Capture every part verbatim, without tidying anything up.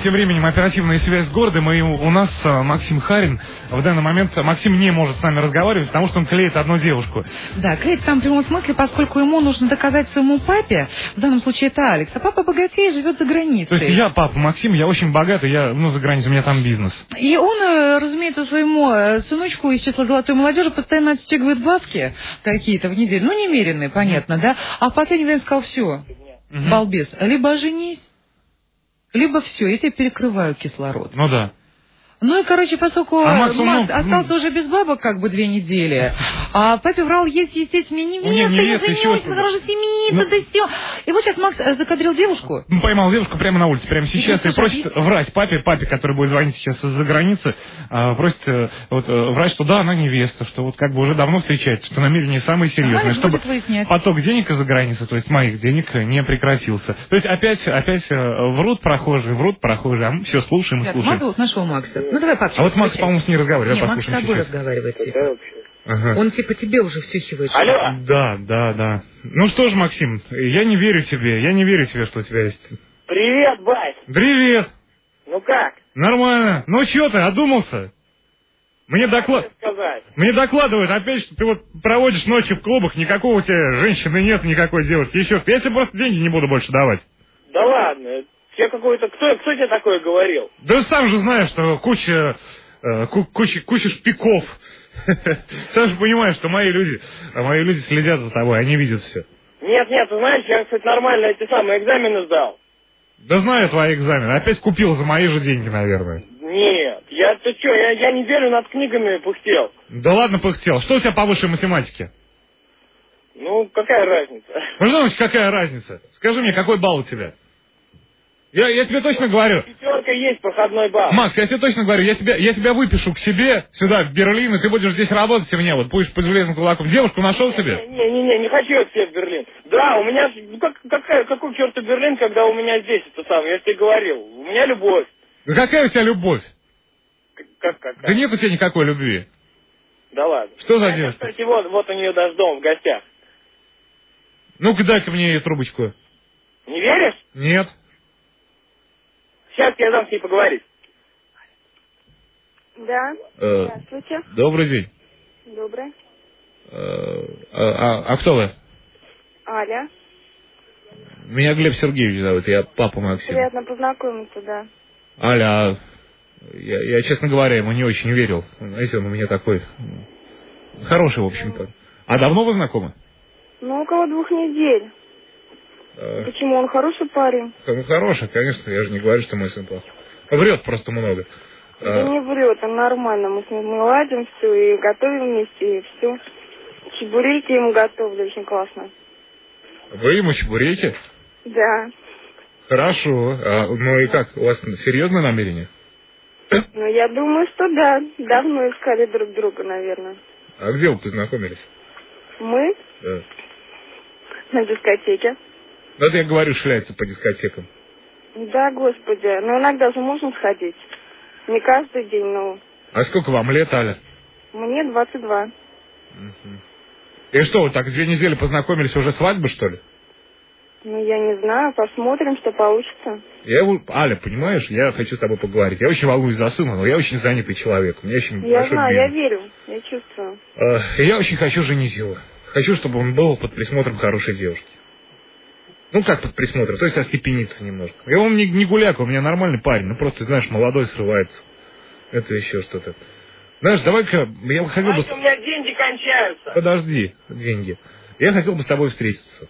тем временем оперативная связь с городом, и у нас Максим Харин в данный момент, Максим не может с нами разговаривать, потому что он клеит одну девушку. Да, клеит в самом прямом смысле, поскольку ему нужно доказать своему папе, в данном случае это Алекс, а папа богатей живет за границей. То есть я папа Максим, я очень богатый, я, ну, за границей, у меня там бизнес. И он, разумеется, своему сыночку из числа золотой молодежи постоянно отстегивает бабки какие-то в неделю, ну, немеренные, понятно, да, а в последнее время сказал, все, угу. балбес, либо оженись, либо все, я тебе перекрываю кислород. Ну да. Ну и, короче, поскольку а Макс, Макс ну, остался ну... уже без бабок как бы две недели, а папе врал, есть, естественно, невеста, не, невеста, я женюсь, мы должны семьи, ну... да все. И вот сейчас Макс закадрил девушку. Ну, поймал девушку прямо на улице, прямо сейчас, и, и просит объяс... врать папе, папе, который будет звонить сейчас из-за границы, а, просит вот, врать, что да, она невеста, что вот как бы уже давно встречается, что намерения самые серьезные, а, чтобы поток денег из-за границы, то есть моих денег, не прекратился. То есть опять, опять врут прохожие, врут прохожие, а мы все слушаем и слушаем. Макс зовут нашего Макса. Ну давай, папа. А вот Макс, по-моему, с ней разговаривает. Нет, Макс с тобой разговаривает. Типа. Ага. Он типа тебе уже втюхивает. Алло. Да, да, да. Ну что ж, Максим, я не верю тебе, я не верю тебе, что у тебя есть. Привет, бать. Привет. Ну как? Нормально. Ну что ты, одумался? Мне, доклад... Мне докладывают опять, что ты вот проводишь ночи в клубах, никакого у тебя женщины нет, никакой девушки, еще что. Я тебе просто деньги не буду больше давать. Да ладно. Тебе какой-то... Кто, кто тебе такое говорил? Да сам же знаешь, что куча... Куча, куча шпиков. Сам же понимаешь, что мои люди, мои люди следят за тобой, они видят все. Нет, нет, ты знаешь, я, кстати, нормально эти самые экзамены сдал. Да знаю твои экзамены. Опять купил за мои же деньги, наверное. Нет, я, ты что, я, я неделю над книгами пыхтел. Да ладно пыхтел. Что у тебя по высшей математике? Ну, какая разница? Ну, что значит, какая разница? Скажи мне, какой балл у тебя? Я, я тебе точно говорю. Пятерка есть, проходной балл. Макс, я тебе точно говорю, я тебя, я тебя выпишу к себе сюда, в Берлин, и ты будешь здесь работать у меня, вот будешь под железным кулаком. Девушку нашел себе? Не-не-не, не хочу я к тебе в Берлин. Да, у меня, ну как, какая, какой черт Берлин, когда у меня здесь это самое, я тебе говорил, у меня любовь. Да какая у тебя любовь? Как, как, да нет у тебя никакой любви. Да ладно. Что за я, девушка? Кстати, вот, вот у нее даже дом в гостях. Ну-ка дай-ка мне трубочку. Не веришь? Нет. Сейчас я дам с ней поговорить. Да, э, здравствуйте. Добрый день. Добрый. Э, а, а, а кто вы? Аля. Меня Глеб Сергеевич зовут, я папа Максима. Приятно познакомиться, да. Аля, а я, я, честно говоря, ему не очень верил. Знаете, он у меня такой хороший, в общем-то. А давно вы знакомы? Ну, около двух недель. А... Почему? Он хороший парень? Ну, хороший, конечно, я же не говорю, что мой сын плохой. Врет просто много. Да а... не врет, он нормально. Мы с ним мы ладим все и готовим вместе, и все. Чебуреки ему готовлю, очень классно. Вы ему чебуреки? Да. Хорошо. А, ну и как, у вас серьезное намерение? Ну, я думаю, что да. Давно искали друг друга, наверное. А где вы познакомились? Мы? Да. На дискотеке. Вот я говорю, шляется по дискотекам. Да, господи. Но иногда же можем сходить. Не каждый день, но... А сколько вам лет, Аля? Мне двадцать два. Угу. И что, вы так две недели познакомились, уже свадьба, что ли? Ну, я не знаю, посмотрим, что получится. Я его... Аля, понимаешь, я хочу с тобой поговорить. Я очень волнуюсь за сына, но я очень занятый человек. У меня очень я знаю, бизнес. я верю, я чувствую. Uh, я очень хочу женить его. Хочу, чтобы он был под присмотром хорошей девушки. Ну, как под присмотром, то есть остепениться немножко. Я он не, не гуляка, у меня нормальный парень. Ну, просто, знаешь, молодой срывается. Это еще что-то. Знаешь, давай-ка, я хотел бы... У меня деньги кончаются. Подожди, деньги. Я хотел бы с тобой встретиться.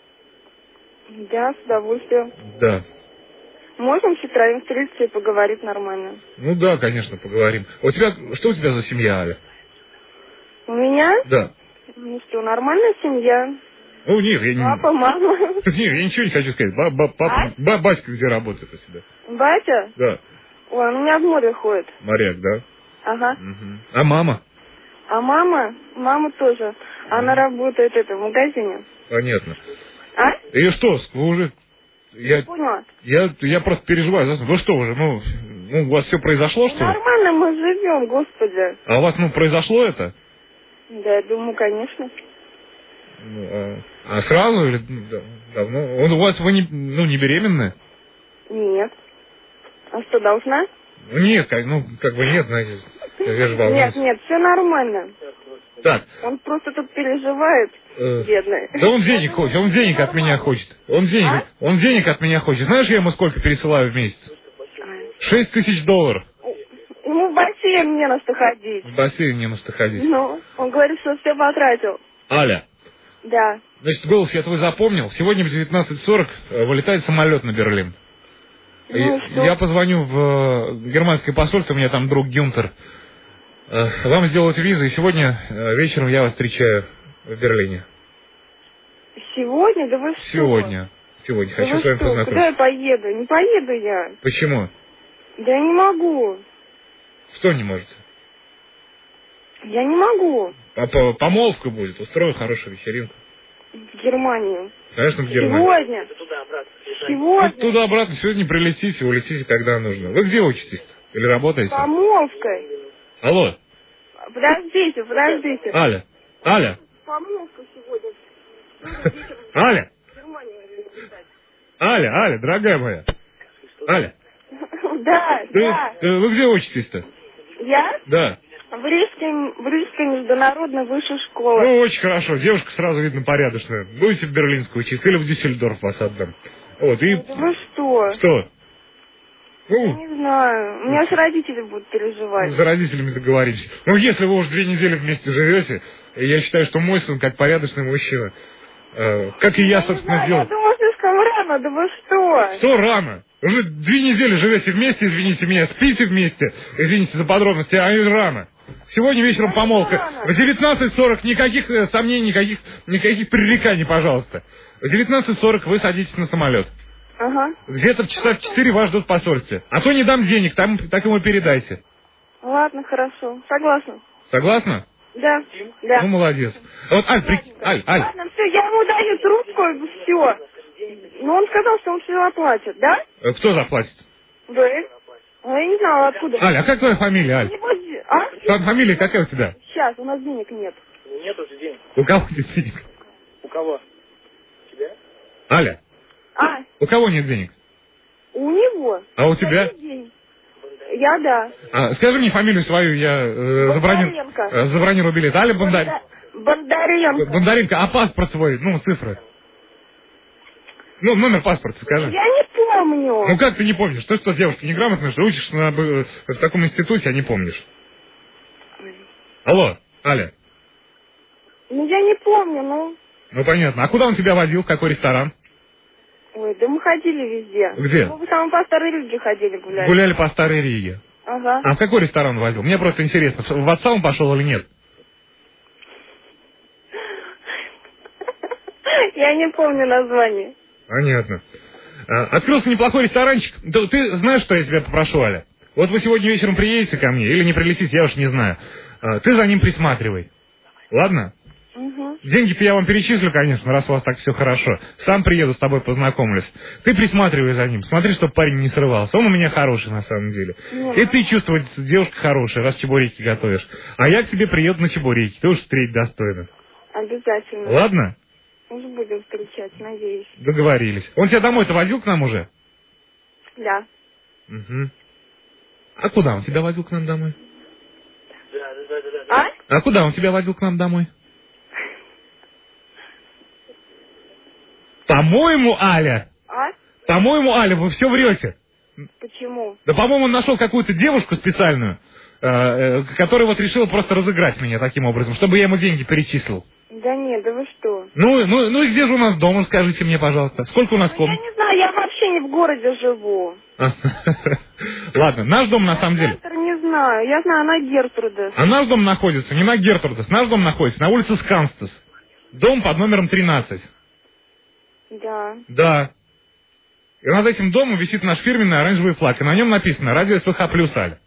Да, с удовольствием. Да. Можем втроем встретиться и поговорить нормально? Ну да, конечно, поговорим. У тебя, что у тебя за семья, Аля? У меня? Да. Ну что, нормальная семья. Ну, нет, я не... Папа, мама. Нет, я ничего не хочу сказать. Ба -ба Папа, а? ба Батька где работает у тебя? Батя? Да. Ой, он у меня в море ходит. Моряк, да? Ага. Угу. А мама? А мама? Мама тоже. Она угу. работает это, в магазине. Понятно. А? И что, вы уже... Я, поняла. Я, я просто переживаю. Вы что уже, ну, ну, у вас все произошло, что ли? Нормально мы живем, господи. А у вас, ну, произошло это? Да, я думаю, конечно. Ну, а, а сразу или давно? Он, у вас, вы не, ну, не беременны? Нет. А что, должна? Нет, как, ну, как бы нет, знаете, я же волнуюсь. Нет, нет, все нормально. Так. Он просто тут переживает, э, бедный. Да он денег хочет, он денег от меня хочет. Он денег, А? он денег от меня хочет. Знаешь, я ему сколько пересылаю в месяц? Шесть тысяч долларов. Ему в бассейн не на что ходить. В бассейн не на что ходить. Ну, он говорит, что все потратил. Аля, Да. значит, голос я твой запомнил. Сегодня в девятнадцать сорок э, вылетает самолет на Берлин. Ну, И- я позвоню в э, германское посольство, у меня там друг Гюнтер. Э, Вам сделают визу, и сегодня э, вечером я вас встречаю в Берлине. Сегодня? Да вы что? Сегодня. Сегодня. Да Хочу вы с вами что? Куда познакомиться. я поеду? Не поеду я. Почему? Да я не могу. Что не можете? Я не могу. А по- помолвка будет, устрою хорошую вечеринку. В Германию. Конечно, в Германии. Сегодня. Сегодня. Ну, туда-обратно сегодня прилетите, улетите, когда нужно. Вы где учитесь-то? Или работаете? Помолвкой. Алло, Подождите, подождите. Аля, Аля, Помолвка сегодня. Аля, В Германию летать. Аля, Аля, дорогая моя. Аля, Да, ты, да. э, вы где учитесь-то? Я Да. в Рижской, в Рижской международной высшей школе. Ну, очень хорошо. Девушка сразу видно порядочная. Будете в Берлинскую учиться или в Дюссельдорф вас отдам. Вот, и... Да вы что? Что? Я Ну, не знаю. У меня же родители будут переживать. за родителями договоримся. Ну, если вы уже две недели вместе живете, я считаю, что мой сын, как порядочный мужчина, э, как и я, Я не собственно, знаю, сделал. я думаю, слишком рано. Да вы что? Что рано? Уже две недели живете вместе, извините меня, спите вместе, извините за подробности, а и рано. Сегодня вечером помолвка. В девятнадцать сорок никаких э, сомнений, никаких, никаких пререканий, пожалуйста. В девятнадцать сорок вы садитесь на самолет. Ага. Где-то в часа в четыре вас ждут в посольстве. А то не дам денег, там, так ему передайте. Ладно, хорошо. Согласна. Согласна? Да. Да. Ну, молодец. Вот, Аль, при... Аль, Аль. Ладно, все, я ему даю трубку, и все. Но он сказал, что он все оплатит, да? Э, Кто заплатит? Вы? А я не знала, откуда. Аль, а как твоя фамилия, Аль? Не будет- А? Твоя фамилия какая у тебя? Сейчас, у нас денег нет. Нет уже денег. У кого нет денег? У кого? Тебя? Аля, А, у кого нет денег? у него. А у тебя? Каждый день. Я, да. А, скажи мне фамилию свою, я э, забронирую, Бондаренко. э, забронирую билет. Аля Бондар... Бонда- Бондаренко. Бондаренко, а паспорт свой, ну, цифры. Ну, номер паспорта скажи. Я не помню. Ну, как ты не помнишь? Ты что, девушка неграмотная, что учишься на, б- в таком институте, а не помнишь? Алло, Аля. Ну, я не помню, ну. Ну, понятно. А куда он тебя водил? В какой ресторан? Ой, да мы ходили везде. Где? Мы в самом по Старой Риге ходили гулять. Гуляли по Старой Риге. Ага. А в какой ресторан возил? Мне просто интересно, в отца он пошел или нет? Я не помню название. Понятно. А, открылся неплохой ресторанчик. Да, ты знаешь, что я тебя попрошу, Аля? Вот вы сегодня вечером приедете ко мне или не прилетите, я уж не знаю. А, ты за ним присматривай. Ладно? Угу. Деньги-то я вам перечислю, конечно, раз у вас так все хорошо. Сам приеду, с тобой познакомлюсь. Ты присматривай за ним. Смотри, чтобы парень не срывался. Он у меня хороший, на самом деле. Нет. И ты чувствовать, девушка хорошая, раз чебуреки готовишь. А я к тебе приеду на чебуреки. Ты уж встретить достойно. Обязательно. Ладно? Уже будем встречать, надеюсь. Договорились. Он тебя домой-то возил к нам уже? Да. Угу. А куда он тебя возил к нам домой? Да, да, да, да, да. А? А куда он тебя возил к нам домой? По-моему, Аля, А? по-моему, Аля, вы все врете. Почему? Да, по-моему, он нашел какую-то девушку специальную, э, э, которая вот решила просто разыграть меня таким образом, чтобы я ему деньги перечислил. Да нет, да вы что? Ну, ну, ну и где же у нас дом, скажите мне, пожалуйста. Сколько у нас Ну, комнат? я не знаю, я вообще не в городе живу. Ладно, наш дом на самом деле. Центр не знаю, я знаю, на Гертруда. А наш дом находится не на Гертрудес, наш дом находится на улице Сканстес. Дом под номером тринадцать. Да. Да. И над этим домом висит наш фирменный оранжевый флаг, и на нем написано «Радио СВХ плюс Аля».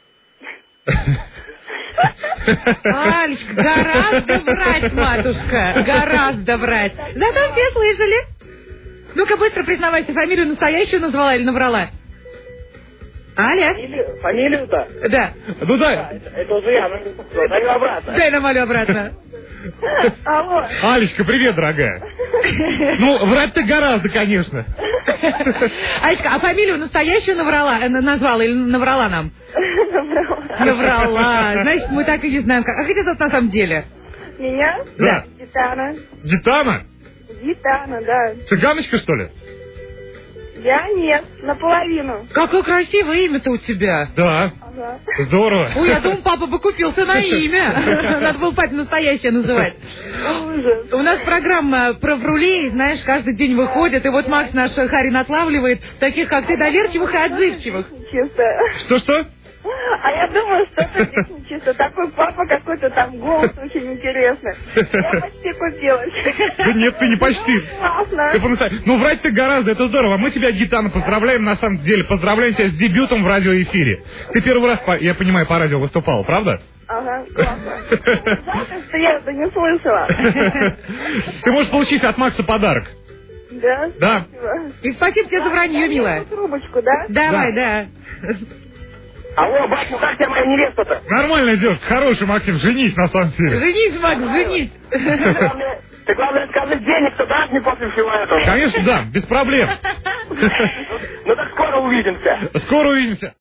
Алечка, гораздо врать, матушка, гораздо врать. Зато все слышали. Ну-ка быстро признавайся, фамилию настоящую назвала или наврала? Аля? Фамилию- Фамилию-то? Да. Ну А, да, это, это уже я. Ну, даю обратно. Дай нам Алю обратно. Алло. Алечка, привет, дорогая. Ну, врать-то гораздо, конечно. Алечка, а фамилию настоящую наврала, э, назвала или наврала нам? Наврала. Значит, мы так и не знаем, как. А как тебя зовут на самом деле? Меня? Да. Гитана. Гитана? Гитана, да. Цыганочка, что ли? Я нет, наполовину. Какое красивое имя-то у тебя. Да. Ага. Здорово. Ой, я думаю, папа бы купился на имя. Надо было папе настоящее называть. Ужас. У нас программа про врулей, знаешь, каждый день выходит, и вот Макс наш Харин отлавливает таких, как ты, доверчивых и отзывчивых. Чисто. Что-что? А я думаю, что это чисто такой папа какой-то там, голос очень интересный. Я почти купилась. Да нет, ты не почти. Классно. Ты по-настоящему- Ну, врать-то гораздо, это здорово. Мы тебя, Гитана, поздравляем, на самом деле. Поздравляем тебя с дебютом в радиоэфире. Ты первый раз, по- я понимаю, по радио выступала, правда? Ага, классно. Жалко, что я это не слышала. Ты можешь получить от Макса подарок. Да? Да. Спасибо. И спасибо тебе за вранье, милая. Трубочку, да? Давай, да. Алло, батю, как тебе моя невеста-то? Нормальная девушка, хороший, Максим, женись на самом деле. Женись, Макс, женись. Ты главное, ты, главное, скажи, денег-то дашь мне после всего этого? Конечно, да, без проблем. Ну так скоро увидимся. Скоро увидимся.